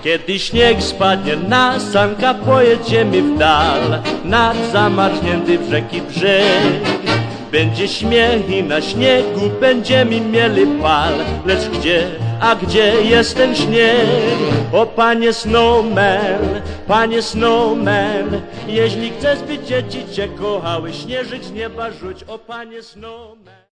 Kiedy śnieg spadnie na sanka, pojedziemy w dal, nad zamarznięty w rzeki brzeg. Będzie śmiech i na śniegu będziemy mieli pal, lecz gdzie, a gdzie jest ten śnieg? O panie snowman, jeśli chcesz, by dzieci cię kochały, śnieżyk z nieba rzuć, o panie snowman.